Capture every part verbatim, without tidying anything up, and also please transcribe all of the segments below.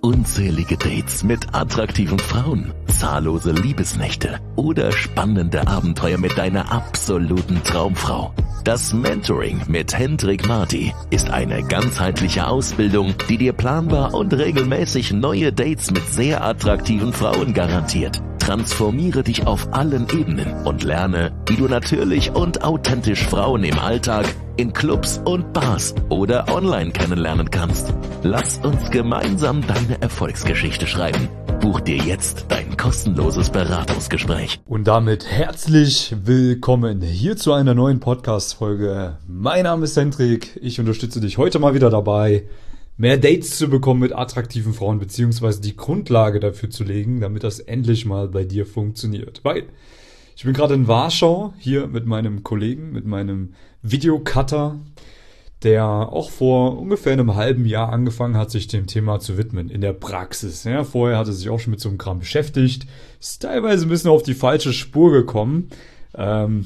unzählige Dates mit attraktiven Frauen, zahllose Liebesnächte oder spannende Abenteuer mit deiner absoluten Traumfrau. Das Mentoring mit Hendrik Marty ist eine ganzheitliche Ausbildung, die dir planbar und regelmäßig neue Dates mit sehr attraktiven Frauen garantiert. Transformiere dich auf allen Ebenen und lerne, wie du natürlich und authentisch Frauen im Alltag, in Clubs und Bars oder online kennenlernen kannst. Lass uns gemeinsam deine Erfolgsgeschichte schreiben. Buch dir jetzt dein kostenloses Beratungsgespräch. Und damit herzlich willkommen hier zu einer neuen Podcast-Folge. Mein Name ist Hendrik, ich unterstütze dich heute mal wieder dabei, mehr Dates zu bekommen mit attraktiven Frauen, beziehungsweise die Grundlage dafür zu legen, damit das endlich mal bei dir funktioniert. Weil ich bin gerade in Warschau hier mit meinem Kollegen, mit meinem Videocutter, der auch vor ungefähr einem halben Jahr angefangen hat, sich dem Thema zu widmen, in der Praxis. Ja, vorher hat er sich auch schon mit so einem Kram beschäftigt, ist teilweise ein bisschen auf die falsche Spur gekommen. Ähm,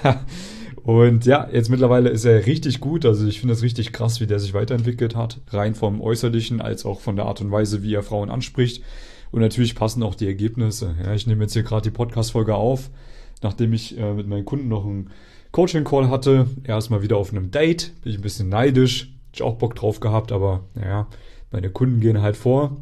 und ja, jetzt mittlerweile ist er richtig gut, also ich finde das richtig krass, wie der sich weiterentwickelt hat, rein vom Äußerlichen als auch von der Art und Weise, wie er Frauen anspricht. Und natürlich passen auch die Ergebnisse. Ja, ich nehme jetzt hier gerade die Podcast-Folge auf, nachdem ich äh, mit meinen Kunden noch einen Coaching-Call hatte. Er ist mal wieder auf einem Date. Bin ich ein bisschen neidisch. Hätte ich auch Bock drauf gehabt, aber naja, meine Kunden gehen halt vor.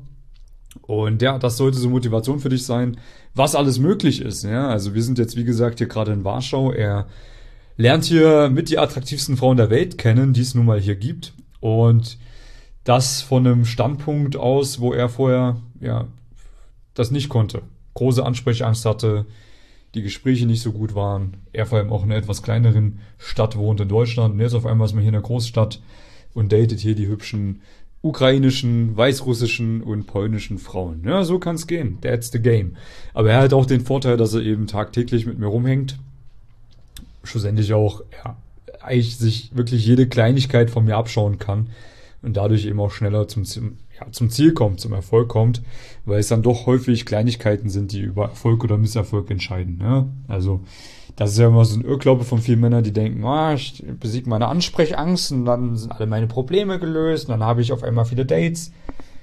Und ja, das sollte so Motivation für dich sein, was alles möglich ist. Ja, also wir sind jetzt, wie gesagt, hier gerade in Warschau. Er lernt hier mit die attraktivsten Frauen der Welt kennen, die es nun mal hier gibt. Und das von einem Standpunkt aus, wo er vorher ja das nicht konnte. Große Ansprechangst hatte, die Gespräche nicht so gut waren. Er vor allem auch in einer etwas kleineren Stadt wohnt in Deutschland. Und jetzt auf einmal ist man hier in einer Großstadt und datet hier die hübschen ukrainischen, weißrussischen und polnischen Frauen. Ja, so kann es gehen. That's the game. Aber er hat auch den Vorteil, dass er eben tagtäglich mit mir rumhängt. Schlussendlich auch, ja, eigentlich sich wirklich jede Kleinigkeit von mir abschauen kann und dadurch eben auch schneller zum, ja, zum Ziel kommt, zum Erfolg kommt, weil es dann doch häufig Kleinigkeiten sind, die über Erfolg oder Misserfolg entscheiden. Ja? Also das ist ja immer so ein Irrglaube von vielen Männern, die denken, ah, ich besiege meine Ansprechangst und dann sind alle meine Probleme gelöst und dann habe ich auf einmal viele Dates.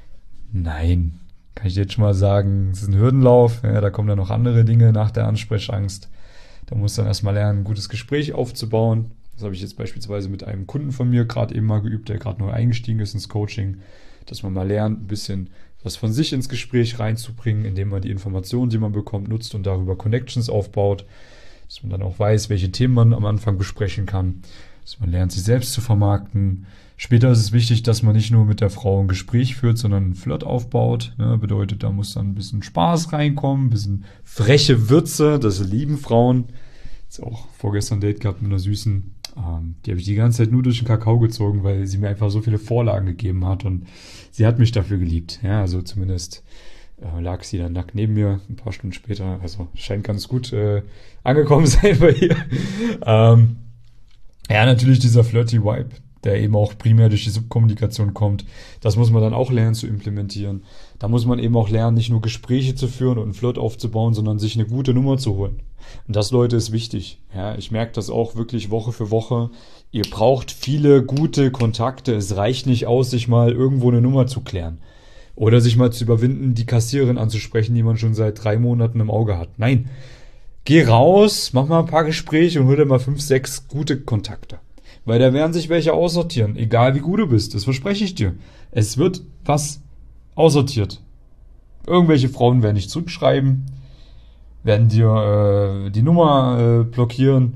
Nein, kann ich jetzt schon mal sagen, es ist ein Hürdenlauf, ja, da kommen dann noch andere Dinge nach der Ansprechangst. Da muss dann erstmal lernen, ein gutes Gespräch aufzubauen. Das habe ich jetzt beispielsweise mit einem Kunden von mir gerade eben mal geübt, der gerade neu eingestiegen ist ins Coaching, dass man mal lernt, ein bisschen was von sich ins Gespräch reinzubringen, indem man die Informationen, die man bekommt, nutzt und darüber Connections aufbaut, dass man dann auch weiß, welche Themen man am Anfang besprechen kann, dass man lernt, sich selbst zu vermarkten. Später ist es wichtig, dass man nicht nur mit der Frau ein Gespräch führt, sondern einen Flirt aufbaut. Ja, bedeutet, da muss dann ein bisschen Spaß reinkommen, ein bisschen freche Würze, das lieben Frauen. Jetzt auch vorgestern ein Date gehabt mit einer Süßen. Ähm, die habe ich die ganze Zeit nur durch den Kakao gezogen, weil sie mir einfach so viele Vorlagen gegeben hat und sie hat mich dafür geliebt. Ja, also zumindest äh, lag sie dann nackt neben mir ein paar Stunden später. Also scheint ganz gut äh, angekommen sein bei ihr. Ähm, ja, natürlich dieser flirty Vibe, der eben auch primär durch die Subkommunikation kommt. Das muss man dann auch lernen zu implementieren. Da muss man eben auch lernen, nicht nur Gespräche zu führen und einen Flirt aufzubauen, sondern sich eine gute Nummer zu holen. Und das, Leute, ist wichtig. Ja, ich merke das auch wirklich Woche für Woche. Ihr braucht viele gute Kontakte. Es reicht nicht aus, sich mal irgendwo eine Nummer zu klären. Oder sich mal zu überwinden, die Kassiererin anzusprechen, die man schon seit drei Monaten im Auge hat. Nein, geh raus, mach mal ein paar Gespräche und hol dir mal fünf, sechs gute Kontakte. Weil da werden sich welche aussortieren, egal wie gut du bist, das verspreche ich dir. Es wird was aussortiert. Irgendwelche Frauen werden dich zurückschreiben, werden dir äh, die Nummer äh, blockieren,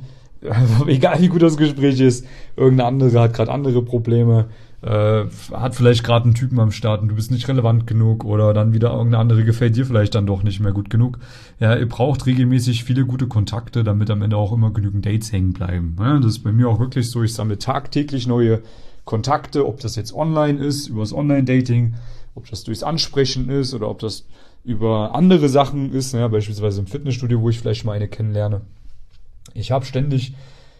egal wie gut das Gespräch ist. Irgendeine andere hat gerade andere Probleme, äh, hat vielleicht gerade einen Typen am Start und du bist nicht relevant genug oder dann wieder irgendeine andere gefällt dir vielleicht dann doch nicht mehr gut genug. Ja, ihr braucht regelmäßig viele gute Kontakte, damit am Ende auch immer genügend Dates hängen bleiben. Ja, das ist bei mir auch wirklich so, ich sammle tagtäglich neue Kontakte, ob das jetzt online ist, übers Online-Dating, ob das durchs Ansprechen ist oder ob das über andere Sachen ist, ja, beispielsweise im Fitnessstudio, wo ich vielleicht mal eine kennenlerne. Ich habe ständig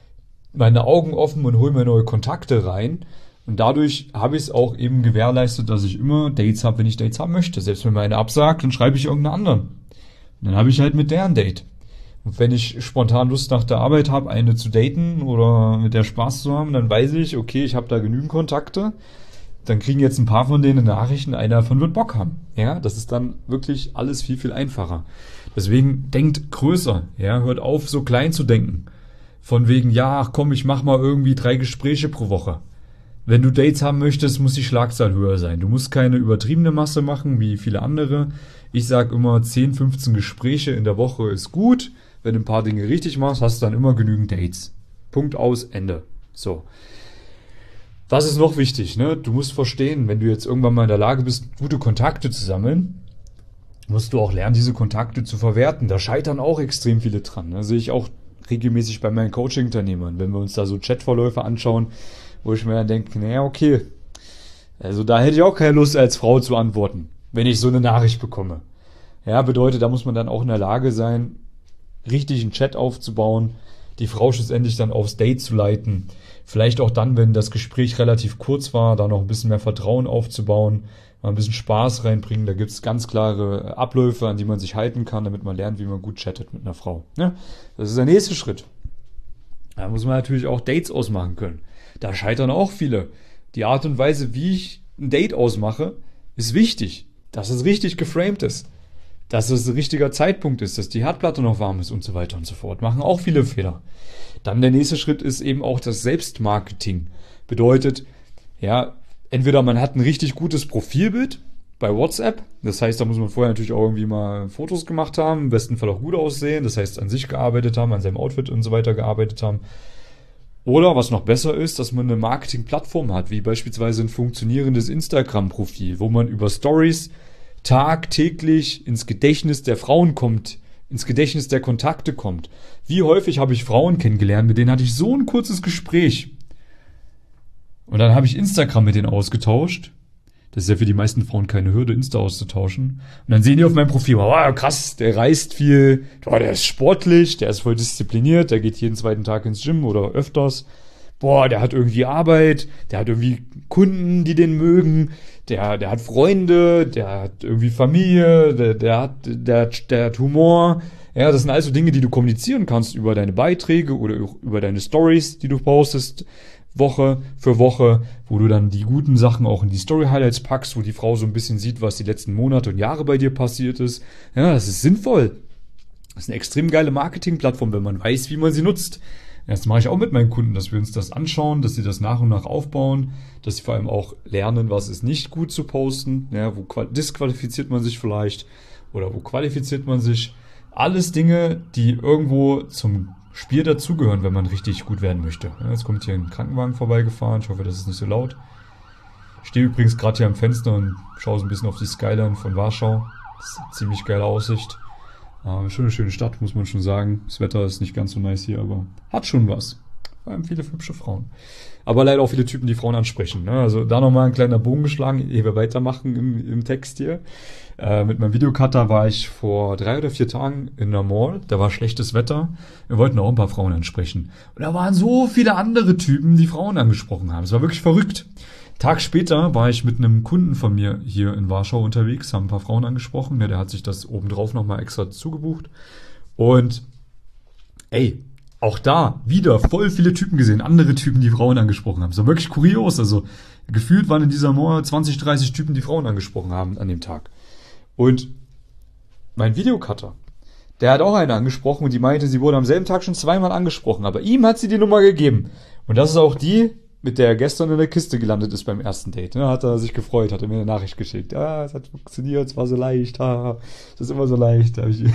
meine Augen offen und hole mir neue Kontakte rein. Und dadurch habe ich es auch eben gewährleistet, dass ich immer Dates habe, wenn ich Dates haben möchte. Selbst wenn mir eine absagt, dann schreibe ich irgendeinen anderen. Und dann habe ich halt mit der ein Date. Und wenn ich spontan Lust nach der Arbeit habe, eine zu daten oder mit der Spaß zu haben, dann weiß ich, okay, ich habe da genügend Kontakte. dann kriegen jetzt ein paar von denen Nachrichten, einer davon wird Bock haben. Ja, das ist dann wirklich alles viel, viel einfacher. Deswegen denkt größer, ja, hört auf, so klein zu denken. Von wegen, ja, ach komm, ich mach mal irgendwie drei Gespräche pro Woche. Wenn du Dates haben möchtest, muss die Schlagzahl höher sein. Du musst keine übertriebene Masse machen, wie viele andere. Ich sag immer, zehn, fünfzehn Gespräche in der Woche ist gut. Wenn du ein paar Dinge richtig machst, hast du dann immer genügend Dates. Punkt, aus, Ende. So. Was ist noch wichtig, ne? Du musst verstehen, wenn du jetzt irgendwann mal in der Lage bist, gute Kontakte zu sammeln, musst du auch lernen, diese Kontakte zu verwerten. Da scheitern auch extrem viele dran. Da sehe ich auch regelmäßig bei meinen Coaching-Unternehmern, wenn wir uns da so Chatverläufe anschauen, wo ich mir dann denke, naja, okay, also da hätte ich auch keine Lust als Frau zu antworten, wenn ich so eine Nachricht bekomme. Ja, bedeutet, da muss man dann auch in der Lage sein, richtig einen Chat aufzubauen, die Frau schlussendlich dann aufs Date zu leiten. Vielleicht auch dann, wenn das Gespräch relativ kurz war, da noch ein bisschen mehr Vertrauen aufzubauen, mal ein bisschen Spaß reinbringen. Da gibt es ganz klare Abläufe, an die man sich halten kann, damit man lernt, wie man gut chattet mit einer Frau. Ja, das ist der nächste Schritt. Da muss man natürlich auch Dates ausmachen können. Da scheitern auch viele. Die Art und Weise, wie ich ein Date ausmache, ist wichtig. Dass es richtig geframed ist. Dass es ein richtiger Zeitpunkt ist, dass die Herdplatte noch warm ist und so weiter und so fort. Machen auch viele Fehler. Dann der nächste Schritt ist eben auch das Selbstmarketing. Bedeutet, ja, entweder man hat ein richtig gutes Profilbild bei WhatsApp. Das heißt, da muss man vorher natürlich auch irgendwie mal Fotos gemacht haben, im besten Fall auch gut aussehen. Das heißt, an sich gearbeitet haben, an seinem Outfit und so weiter gearbeitet haben. Oder was noch besser ist, dass man eine Marketingplattform hat, wie beispielsweise ein funktionierendes Instagram-Profil, wo man über Stories tagtäglich ins Gedächtnis der Frauen kommt, ins Gedächtnis der Kontakte kommt. Wie häufig habe ich Frauen kennengelernt, mit denen hatte ich so ein kurzes Gespräch. Und dann habe ich Instagram mit denen ausgetauscht. Das ist ja für die meisten Frauen keine Hürde, Insta auszutauschen. Und dann sehen die auf meinem Profil, wow, krass, der reist viel, oh, der ist sportlich, der ist voll diszipliniert, der geht jeden zweiten Tag ins Gym oder öfters. Boah, der hat irgendwie Arbeit, der hat irgendwie Kunden, die den mögen, der, der hat Freunde, der hat irgendwie Familie, der, der, hat, der, der hat Humor. Ja, das sind also Dinge, die du kommunizieren kannst über deine Beiträge oder über deine Stories, die du postest, Woche für Woche, wo du dann die guten Sachen auch in die Story-Highlights packst, wo die Frau so ein bisschen sieht, was die letzten Monate und Jahre bei dir passiert ist. Ja, das ist sinnvoll. Das ist eine extrem geile Marketingplattform, wenn man weiß, wie man sie nutzt. Das mache ich auch mit meinen Kunden, dass wir uns das anschauen, dass sie das nach und nach aufbauen, dass sie vor allem auch lernen, was ist nicht gut zu posten, ja, wo disqualifiziert man sich vielleicht oder wo qualifiziert man sich. Alles Dinge, die irgendwo zum Spiel dazugehören, wenn man richtig gut werden möchte. Ja, jetzt kommt hier ein Krankenwagen vorbeigefahren, ich hoffe, das ist nicht so laut. Ich stehe übrigens gerade hier am Fenster und schaue so ein bisschen auf die Skyline von Warschau. Das ist eine ziemlich geile Aussicht. Ähm, schon eine schöne Stadt, muss man schon sagen. Das Wetter ist nicht ganz so nice hier, aber hat schon was. Vor allem viele hübsche Frauen. Aber leider auch viele Typen, die Frauen ansprechen. Ne? Also da nochmal ein kleiner Bogen geschlagen, ehe wir weitermachen im, im Text hier. Äh, mit meinem Videocutter war ich vor drei oder vier Tagen in der Mall. Da war schlechtes Wetter. Wir wollten auch ein paar Frauen ansprechen. Und da waren so viele andere Typen, die Frauen angesprochen haben. Es war wirklich verrückt. Tag später war ich mit einem Kunden von mir hier in Warschau unterwegs, haben ein paar Frauen angesprochen. Ja, der hat sich das obendrauf nochmal extra zugebucht. Und ey, auch da wieder voll viele Typen gesehen, andere Typen, die Frauen angesprochen haben. Es war wirklich kurios. Also gefühlt waren in dieser Mall zwanzig, dreißig Typen, die Frauen angesprochen haben an dem Tag. Und mein Videocutter, der hat auch eine angesprochen und die meinte, sie wurde am selben Tag schon zweimal angesprochen. Aber ihm hat sie die Nummer gegeben. Und das ist auch die, mit der er gestern in der Kiste gelandet ist beim ersten Date. Da hat er sich gefreut, hat er mir eine Nachricht geschickt. Ja, es hat funktioniert, es war so leicht. Es ist immer so leicht. Da habe ich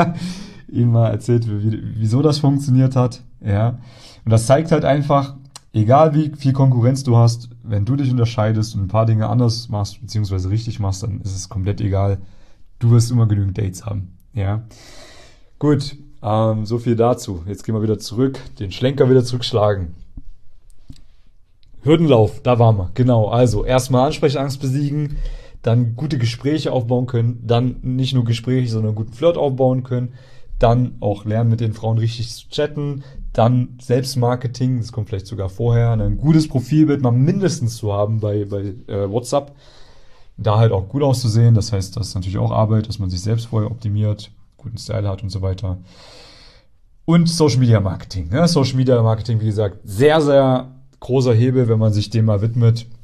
ihm mal erzählt, wieso das funktioniert hat. Ja. Und das zeigt halt einfach, egal wie viel Konkurrenz du hast, wenn du dich unterscheidest und ein paar Dinge anders machst, beziehungsweise richtig machst, dann ist es komplett egal. Du wirst immer genügend Dates haben. Ja. Gut, ähm, so viel dazu. Jetzt gehen wir wieder zurück, den Schlenker wieder zurückschlagen. Hürdenlauf, da waren wir, genau. Also erstmal Ansprechangst besiegen, dann gute Gespräche aufbauen können, dann nicht nur Gespräche, sondern einen guten Flirt aufbauen können, dann auch lernen, mit den Frauen richtig zu chatten, dann Selbstmarketing, das kommt vielleicht sogar vorher, ein gutes Profilbild mal mindestens zu haben bei, bei äh, WhatsApp, da halt auch gut auszusehen, das heißt, das ist natürlich auch Arbeit, dass man sich selbst vorher optimiert, guten Style hat und so weiter. Und Social Media Marketing, ne? Social Media Marketing, wie gesagt, sehr, sehr großer Hebel, wenn man sich dem mal widmet.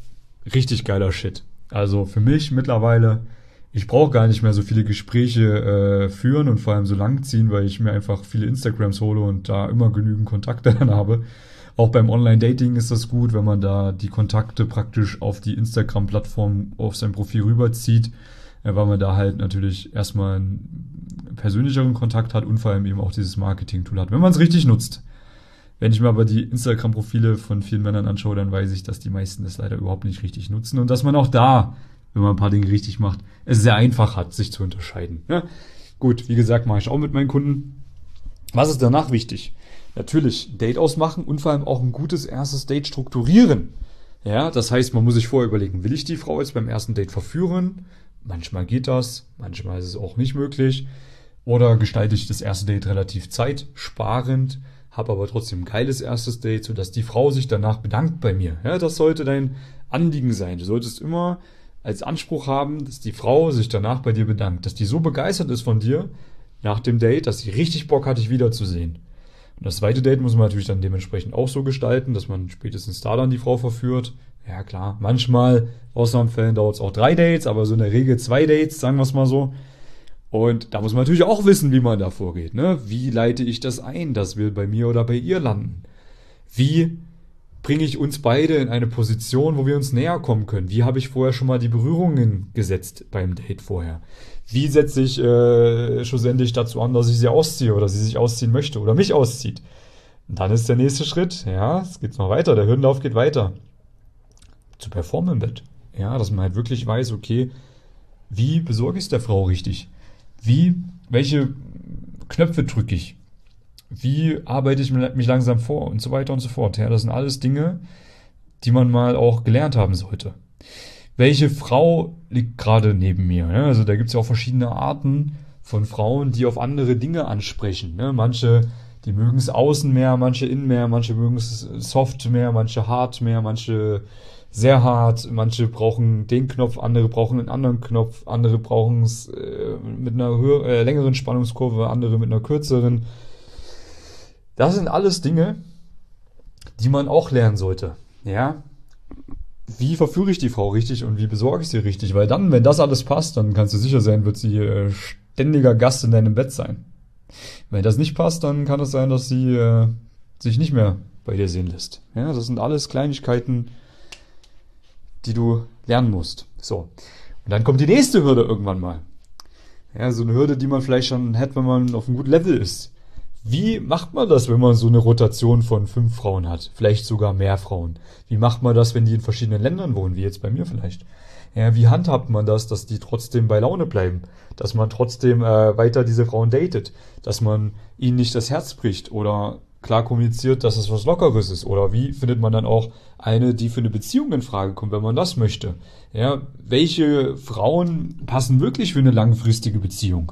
richtig geiler Shit. Also für mich mittlerweile, ich brauche gar nicht mehr so viele Gespräche äh, führen und vor allem so lang ziehen, weil ich mir einfach viele Instagrams hole und da immer genügend Kontakte dann habe. Auch beim Online-Dating ist das gut, wenn man da die Kontakte praktisch auf die Instagram-Plattform auf sein Profil rüberzieht, äh, weil man da halt natürlich erstmal einen persönlicheren Kontakt hat und vor allem eben auch dieses Marketing-Tool hat, wenn man es richtig nutzt. Wenn ich mir aber die Instagram-Profile von vielen Männern anschaue, dann weiß ich, dass die meisten das leider überhaupt nicht richtig nutzen und dass man auch da, wenn man ein paar Dinge richtig macht, es sehr einfach hat, sich zu unterscheiden. Ja? Gut, wie gesagt, mache ich auch mit meinen Kunden. Was ist danach wichtig? Natürlich ein Date ausmachen und vor allem auch ein gutes erstes Date strukturieren. Ja, das heißt, man muss sich vorher überlegen, will ich die Frau jetzt beim ersten Date verführen? Manchmal geht das, manchmal ist es auch nicht möglich. Oder gestalte ich das erste Date relativ zeitsparend, habe aber trotzdem ein geiles erstes Date, sodass die Frau sich danach bedankt bei mir. Ja, das sollte dein Anliegen sein. Du solltest immer als Anspruch haben, dass die Frau sich danach bei dir bedankt, dass die so begeistert ist von dir nach dem Date, dass sie richtig Bock hat, dich wiederzusehen. Und das zweite Date muss man natürlich dann dementsprechend auch so gestalten, dass man spätestens da dann die Frau verführt. Ja klar, manchmal, Ausnahmefällen dauert es auch drei Dates, aber so in der Regel zwei Dates, sagen wir es mal so. Und da muss man natürlich auch wissen, wie man da vorgeht. Ne? Wie leite ich das ein, dass wir bei mir oder bei ihr landen? Wie bringe ich uns beide in eine Position, wo wir uns näher kommen können? Wie habe ich vorher schon mal die Berührungen gesetzt beim Date vorher? Wie setze ich äh, schlussendlich dazu an, dass ich sie ausziehe oder sie sich ausziehen möchte oder mich auszieht? Und dann ist der nächste Schritt, ja, es geht noch weiter, der Hürdenlauf geht weiter. Zu performen im Bett. Ja, dass man halt wirklich weiß, okay, wie besorge ich es der Frau richtig? Wie, welche Knöpfe drücke ich? Wie arbeite ich mich langsam vor und so weiter und so fort. Ja, das sind alles Dinge, die man mal auch gelernt haben sollte. Welche Frau liegt gerade neben mir? Ja, also da gibt es ja auch verschiedene Arten von Frauen, die auf andere Dinge ansprechen. Ne? Manche, die mögen es außen mehr, manche innen mehr, manche mögen es soft mehr, manche hart mehr, manche sehr hart, manche brauchen den Knopf, andere brauchen einen anderen Knopf, andere brauchen es äh, mit einer höher, äh, längeren Spannungskurve, andere mit einer kürzeren. Das sind alles Dinge, die man auch lernen sollte. Ja, wie verführe ich die Frau richtig und wie besorge ich sie richtig? Weil dann, wenn das alles passt, dann kannst du sicher sein, wird sie äh, ständiger Gast in deinem Bett sein. Wenn das nicht passt, dann kann es sein, dass sie äh, sich nicht mehr bei dir sehen lässt. Ja, das sind alles Kleinigkeiten, die du lernen musst. So. Und dann kommt die nächste Hürde irgendwann mal. Ja, so eine Hürde, die man vielleicht schon hat, wenn man auf einem guten Level ist. Wie macht man das, wenn man so eine Rotation von fünf Frauen hat? Vielleicht sogar mehr Frauen. Wie macht man das, wenn die in verschiedenen Ländern wohnen, wie jetzt bei mir vielleicht? Ja, wie handhabt man das, dass die trotzdem bei Laune bleiben? Dass man trotzdem äh, weiter diese Frauen datet? Dass man ihnen nicht das Herz bricht oder klar kommuniziert, dass es was Lockeres ist? Oder wie findet man dann auch eine, die für eine Beziehung in Frage kommt, wenn man das möchte? Ja, welche Frauen passen wirklich für eine langfristige Beziehung?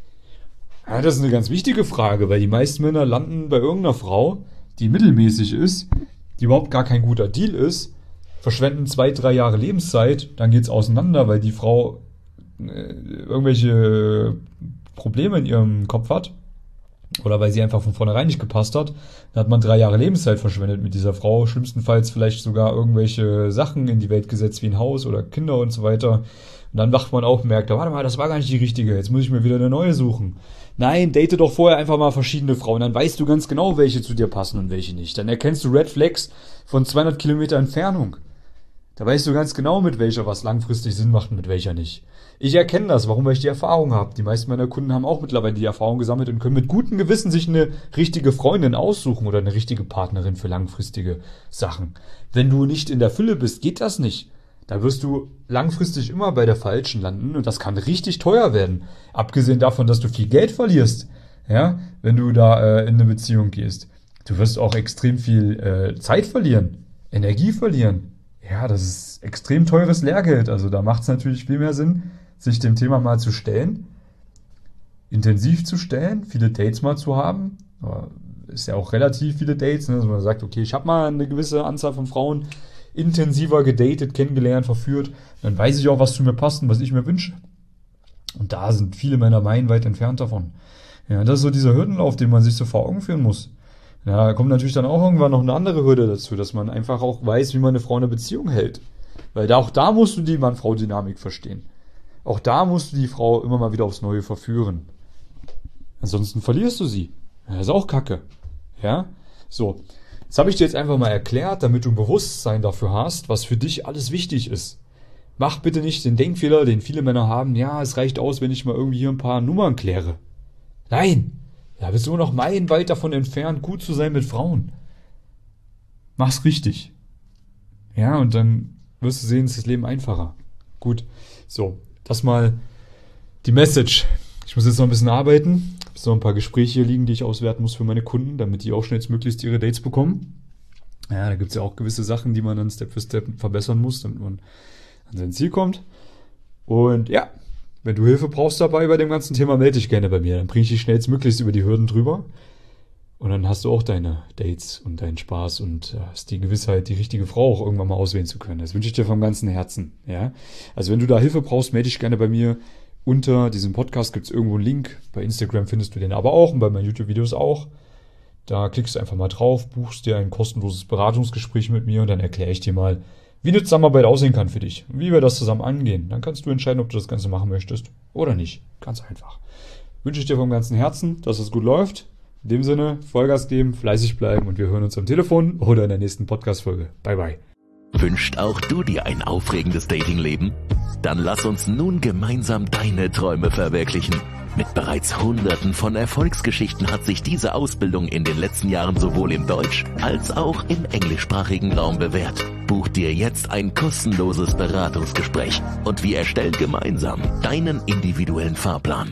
Ja, das ist eine ganz wichtige Frage, weil die meisten Männer landen bei irgendeiner Frau, die mittelmäßig ist, die überhaupt gar kein guter Deal ist, verschwenden zwei, drei Jahre Lebenszeit, dann geht's auseinander, weil die Frau äh, irgendwelche Probleme in ihrem Kopf hat oder weil sie einfach von vornherein nicht gepasst hat. Dann hat man drei Jahre Lebenszeit verschwendet mit dieser Frau, schlimmstenfalls vielleicht sogar irgendwelche Sachen in die Welt gesetzt wie ein Haus oder Kinder und so weiter. Und dann wacht man auf und merkt, warte mal, das war gar nicht die richtige, jetzt muss ich mir wieder eine neue suchen. Nein, date doch vorher einfach mal verschiedene Frauen, dann weißt du ganz genau, welche zu dir passen und welche nicht. Dann erkennst du Red Flags von zweihundert Kilometer Entfernung. Da weißt du ganz genau, mit welcher was langfristig Sinn macht und mit welcher nicht. Ich erkenne das, warum, weil ich die Erfahrung habe. Die meisten meiner Kunden haben auch mittlerweile die Erfahrung gesammelt und können mit gutem Gewissen sich eine richtige Freundin aussuchen oder eine richtige Partnerin für langfristige Sachen. Wenn du nicht in der Fülle bist, geht das nicht. Da wirst du langfristig immer bei der Falschen landen und das kann richtig teuer werden. Abgesehen davon, dass du viel Geld verlierst, ja, wenn du da äh, in eine Beziehung gehst. Du wirst auch extrem viel äh, Zeit verlieren, Energie verlieren. Ja, das ist extrem teures Lehrgeld. Also da macht es natürlich viel mehr Sinn, sich dem Thema mal zu stellen, intensiv zu stellen, viele Dates mal zu haben. Aber ist ja auch relativ viele Dates, ne? Also man sagt, okay, ich habe mal eine gewisse Anzahl von Frauen intensiver gedatet, kennengelernt, verführt, dann weiß ich auch, was zu mir passt und was ich mir wünsche. Und da sind viele Männer meilenweit entfernt davon. Ja, das ist so dieser Hürdenlauf, den man sich so vor Augen führen muss. Ja, da kommt natürlich dann auch irgendwann noch eine andere Hürde dazu, dass man einfach auch weiß, wie man eine Frau in einer Beziehung hält. Weil da, auch da musst du die Mann-Frau-Dynamik verstehen. Auch da musst du die Frau immer mal wieder aufs Neue verführen. Ansonsten verlierst du sie. Das ist auch Kacke. Ja? So. Das habe ich dir jetzt einfach mal erklärt, damit du ein Bewusstsein dafür hast, was für dich alles wichtig ist. Mach bitte nicht den Denkfehler, den viele Männer haben, ja, es reicht aus, wenn ich mal irgendwie hier ein paar Nummern kläre. Nein! Da bist du nur noch meilenweit davon entfernt, gut zu sein mit Frauen. Mach's richtig. Ja, und dann wirst du sehen, ist das Leben einfacher. Gut. So, das mal die Message. Ich muss jetzt noch ein bisschen arbeiten. Ich habe noch ein paar Gespräche hier liegen, die ich auswerten muss für meine Kunden, damit die auch schnellstmöglichst ihre Dates bekommen. Ja, da gibt es ja auch gewisse Sachen, die man dann Step für Step verbessern muss, damit man an sein Ziel kommt. Und ja, wenn du Hilfe brauchst dabei bei dem ganzen Thema, melde dich gerne bei mir. Dann bringe ich dich schnellstmöglichst über die Hürden drüber. Und dann hast du auch deine Dates und deinen Spaß und hast die Gewissheit, die richtige Frau auch irgendwann mal auswählen zu können. Das wünsche ich dir vom ganzen Herzen. Ja? Also wenn du da Hilfe brauchst, melde dich gerne bei mir. Unter diesem Podcast gibt es irgendwo einen Link. Bei Instagram findest du den aber auch und bei meinen YouTube-Videos auch. Da klickst du einfach mal drauf, buchst dir ein kostenloses Beratungsgespräch mit mir und dann erkläre ich dir mal, wie eine Zusammenarbeit aussehen kann für dich und wie wir das zusammen angehen. Dann kannst du entscheiden, ob du das Ganze machen möchtest oder nicht. Ganz einfach. Wünsche ich dir vom ganzen Herzen, dass es gut läuft. In dem Sinne, Vollgas geben, fleißig bleiben und wir hören uns am Telefon oder in der nächsten Podcast-Folge. Bye, bye. Wünscht auch du dir ein aufregendes Datingleben? Dann lass uns nun gemeinsam deine Träume verwirklichen. Mit bereits Hunderten von Erfolgsgeschichten hat sich diese Ausbildung in den letzten Jahren sowohl im Deutsch- als auch im englischsprachigen Raum bewährt. Buch dir jetzt ein kostenloses Beratungsgespräch und wir erstellen gemeinsam deinen individuellen Fahrplan.